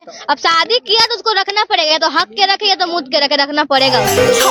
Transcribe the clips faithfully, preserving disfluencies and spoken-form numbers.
अब शादी किया तो उसको रखना पड़ेगा, या तो हक के रखे या तो मुद के रखे, रखना पड़ेगा।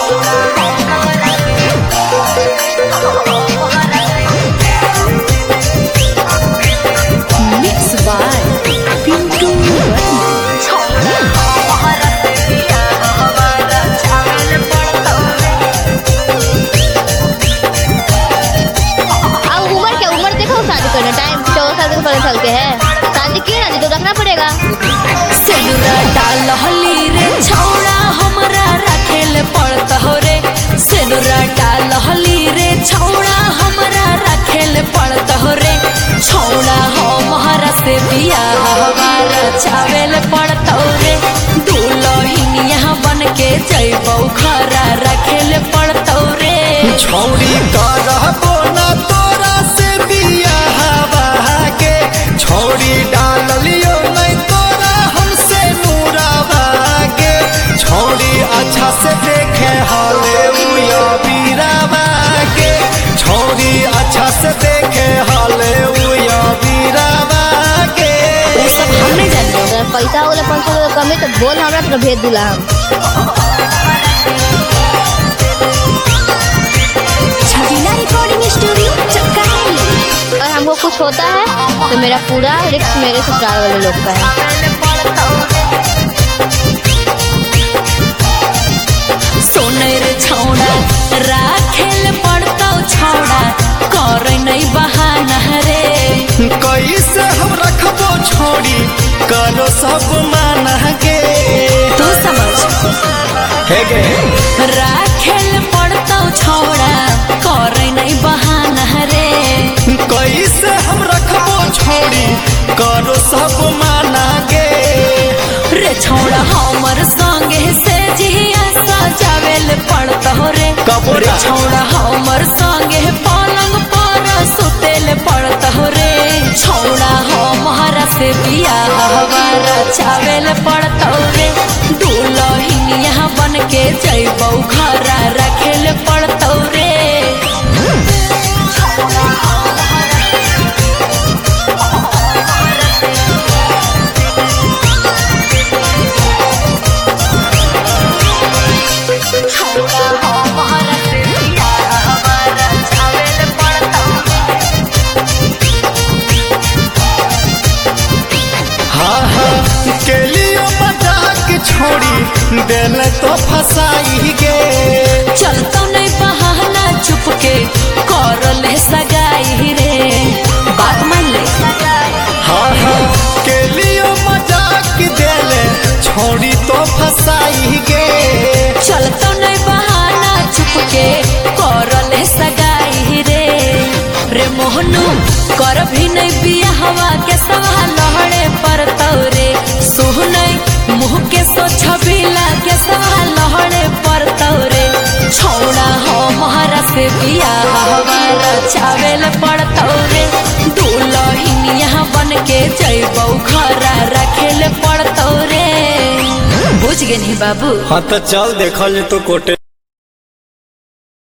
अब उम्र क्या उम्र देखो, शादी करने टाइम चौदह साल के पंद्रह साल के है, शादी किया ना तो रखना पड़ेगा। सेनुरा डालहली रे छौड़ा हमरा रखेल पड़त हो रे, सेनुरा डालहली रे छौड़ा हमरा रखेल पड़त हो रे, छौड़ा हमरा से बियाह हमारा चावेल पड़त हो रे, दुल्हन यहाँ बन के जइबौ खरा रखेल पड़त हो रे। छौड़ी करबो ना तोरा से बियाह के, छौड़ी डालियो नहीं तोरा हमसे नूरावा के, छौड़ी अच्छा से देखे हालेलुया बीरावा के, छौड़ी अच्छा से देखे हालेलुया बीरावा के। वो सब हम नहीं जानते, अगर पैसा वाला पाँच सौ कमी तो बोल हमरा तो भेज दूला हम। Chhabila recording studio Chakali. अगर हमको कुछ होता है तो मेरा पूरा रिस्क मेरे ससुराल वाले लोग का है। सोने रे छौड़ा राखेल पड़तौ छौड़ा कर नहीं बहाना रे, कैसे हम रखबो छौड़ी करो सब माना के, तू समझ हे गे राखेल पड़तौ छौड़ा कर नहीं बहाना रे, कैसे हम रखबो छौड़ी करो सब माना के। रे छौड़ा हमर संगे से जिया सजावेल पड़तौ रे, रे छौड़ा हमर संगे पलंग पर सुतेल पड़तौ रे, छौड़ा हमारा से बियाह हमारा चावेल पड़तौ रे, दुल्हन यहाँ बन के जइबौ खरा रखेल पड़तौ रे। हाँ हाँ केलियो मजाक छोड़ी दिल तो फसाई गे, चलतो नहीं बहाना चुप के कर ले सगाई रे, बात मान ले। हाँ हाँ केलियो मजाक दिल छोड़ी तो फसाई गे, चलतो नहीं बहाना चुप के कर ले सगाई रे, रे मोहनू कर भी नहीं बिया हवा के सवा लहड़े पर तौरे, सुहने मुँह के सो छबीला के सवा लहड़े पर तौरे, छौड़ा हमारा से बिया हमारा चावेल पर तौरे, दुल्हन यहाँ बन के जइबौ खरा रखेल पर तौरे। बुझ गए नहीं बाबू? हाँ तो चल देखल तो कोटे।